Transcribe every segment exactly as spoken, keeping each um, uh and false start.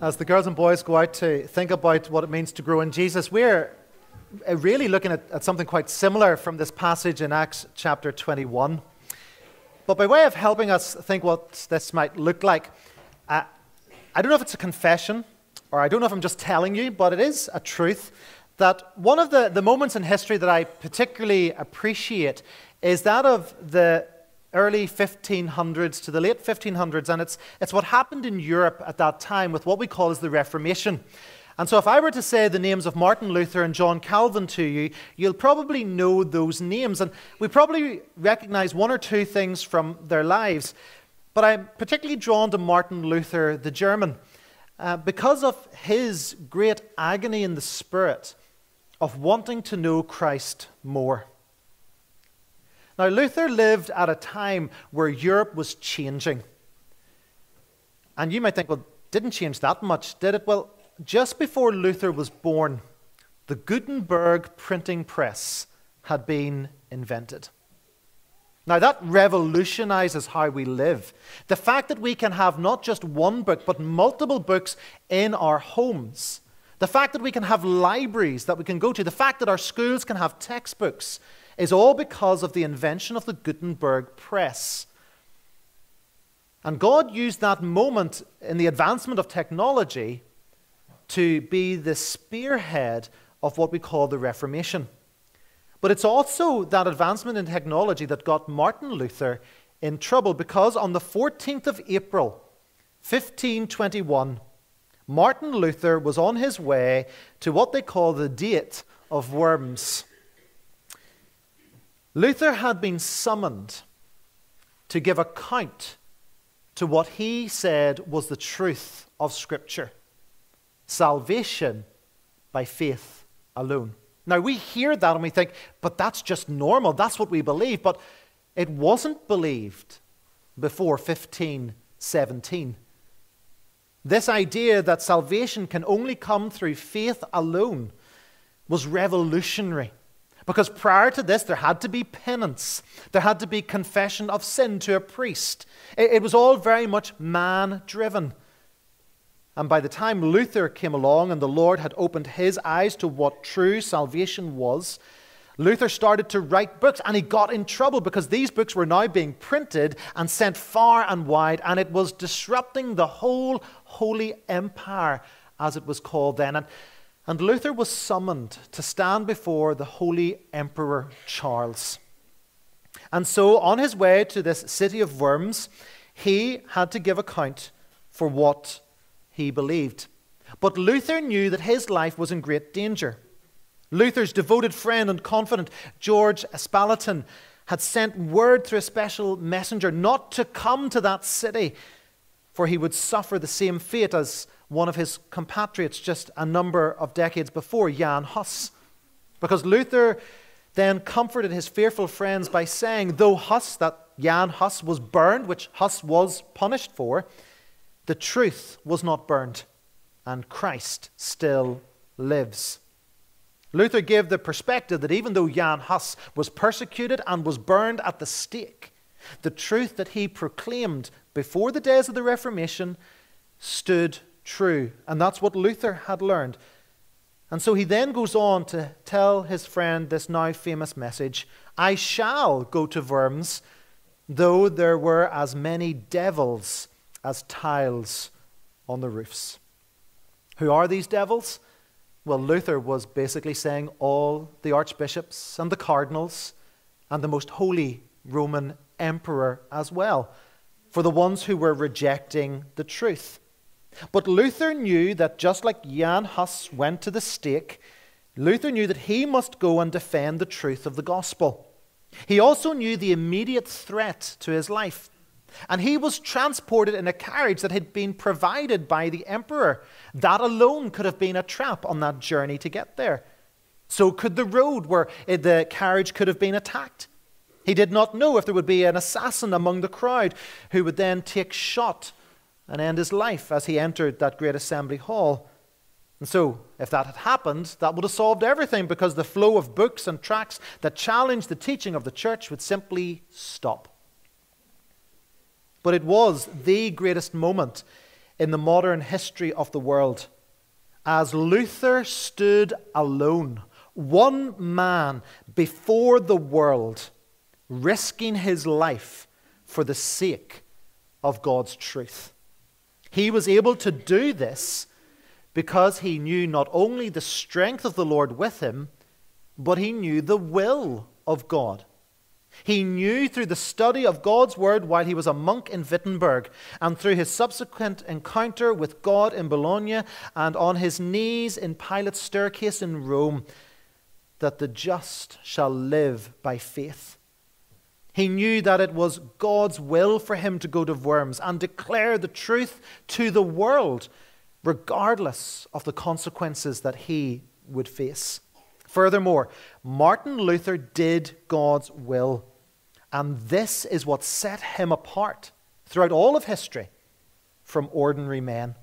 As the girls and boys go out to think about what it means to grow in Jesus, we're really looking at, at something quite similar from this passage in Acts chapter twenty-one. But by way of helping us think what this might look like, uh, I don't know if it's a confession, or I don't know if I'm just telling you, but it is a truth that one of the, the moments in history that I particularly appreciate is that of the early fifteen hundreds to the late fifteen hundreds, and it's, it's what happened in Europe at that time with what we call as the Reformation. And so if I were to say the names of Martin Luther and John Calvin to you, you'll probably know those names, and we probably recognize one or two things from their lives. But I'm particularly drawn to Martin Luther, the German, uh, because of his great agony in the spirit of wanting to know Christ more. Now, Luther lived at a time where Europe was changing. And you might think, well, didn't change that much, did it? Well, just before Luther was born, the Gutenberg printing press had been invented. Now, that revolutionizes how we live. The fact that we can have not just one book, but multiple books in our homes. The fact that we can have libraries that we can go to. The fact that our schools can have textbooks is all because of the invention of the Gutenberg press. And God used that moment in the advancement of technology to be the spearhead of what we call the Reformation. But it's also that advancement in technology that got Martin Luther in trouble, because on the fourteenth of April, fifteen twenty-one, Martin Luther was on his way to what they call the Diet of Worms. Luther had been summoned to give account to what he said was the truth of Scripture. Salvation by faith alone. Now, we hear that and we think, but that's just normal. That's what we believe. But it wasn't believed before fifteen seventeen. This idea that salvation can only come through faith alone was revolutionary. Because prior to this, there had to be penance. There had to be confession of sin to a priest. It, it was all very much man-driven. And by the time Luther came along and the Lord had opened his eyes to what true salvation was, Luther started to write books, and he got in trouble because these books were now being printed and sent far and wide, and it was disrupting the whole Holy Empire, as it was called then. And, and Luther was summoned to stand before the Holy Emperor Charles. And so on his way to this city of Worms, he had to give account for what he believed. But Luther knew that his life was in great danger. Luther's devoted friend and confidant, George Spalatin, had sent word through a special messenger not to come to that city, for he would suffer the same fate as one of his compatriots just a number of decades before, Jan Hus. Because Luther then comforted his fearful friends by saying, though Hus, that Jan Hus, was burned, which Hus was punished for, the truth was not burned, and Christ still lives. Luther gave the perspective that even though Jan Hus was persecuted and was burned at the stake, the truth that he proclaimed before the days of the Reformation stood true. And that's what Luther had learned. And so he then goes on to tell his friend this now famous message, I shall go to Worms, though there were as many devils as tiles on the roofs. Who are these devils? Well, Luther was basically saying all the archbishops and the cardinals and the most holy Roman emperor as well, for the ones who were rejecting the truth. But Luther knew that just like Jan Hus went to the stake, Luther knew that he must go and defend the truth of the gospel. He also knew the immediate threat to his life. And he was transported in a carriage that had been provided by the emperor. That alone could have been a trap on that journey to get there. So could the road where the carriage could have been attacked. He did not know if there would be an assassin among the crowd who would then take shot and end his life as he entered that great assembly hall. And so, if that had happened, that would have solved everything, because the flow of books and tracts that challenged the teaching of the church would simply stop. But it was the greatest moment in the modern history of the world. As Luther stood alone, one man before the world, risking his life for the sake of God's truth. He was able to do this because he knew not only the strength of the Lord with him, but he knew the will of God. He knew through the study of God's word while he was a monk in Wittenberg, and through his subsequent encounter with God in Bologna, and on his knees in Pilate's staircase in Rome, that the just shall live by faith. He knew that it was God's will for him to go to Worms and declare the truth to the world, regardless of the consequences that he would face. Furthermore, Martin Luther did God's will, and this is what set him apart throughout all of history from ordinary men.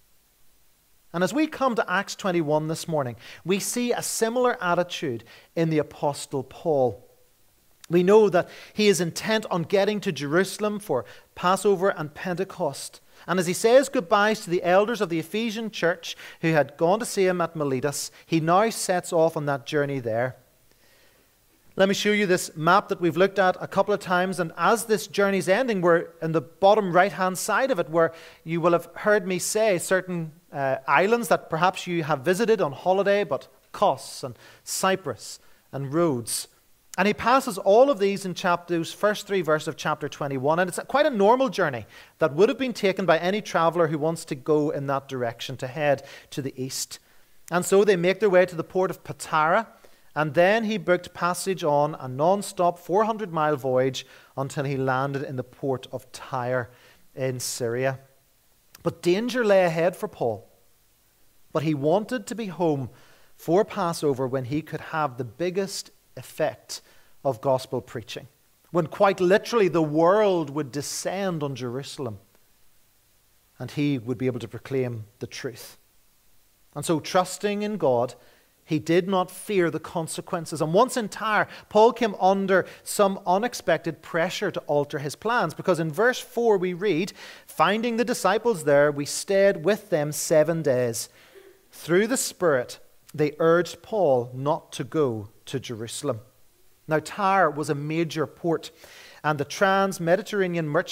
And as we come to Acts twenty-one this morning, we see a similar attitude in the Apostle Paul. We know that he is intent on getting to Jerusalem for Passover and Pentecost. And as he says goodbyes to the elders of the Ephesian church who had gone to see him at Miletus, he now sets off on that journey there. Let me show you this map that we've looked at a couple of times. And as this journey's ending, we're in the bottom right-hand side of it, where you will have heard me say certain uh, islands that perhaps you have visited on holiday, but Kos and Cyprus and Rhodes. And he passes all of these in chapter, those first three verses of chapter twenty-one. And it's quite a normal journey that would have been taken by any traveler who wants to go in that direction, to head to the east. And so they make their way to the port of Patara. And then he booked passage on a non-stop four hundred mile voyage until he landed in the port of Tyre in Syria. But danger lay ahead for Paul. But he wanted to be home for Passover when he could have the biggest effect of gospel preaching, when quite literally the world would descend on Jerusalem and he would be able to proclaim the truth. And so, trusting in God, he did not fear the consequences. And once in Tyre, Paul came under some unexpected pressure to alter his plans, because in verse four we read, "Finding the disciples there, we stayed with them seven days. Through the Spirit, they urged Paul not to go to Jerusalem." Now, Tyre was a major port, and the trans-Mediterranean merchant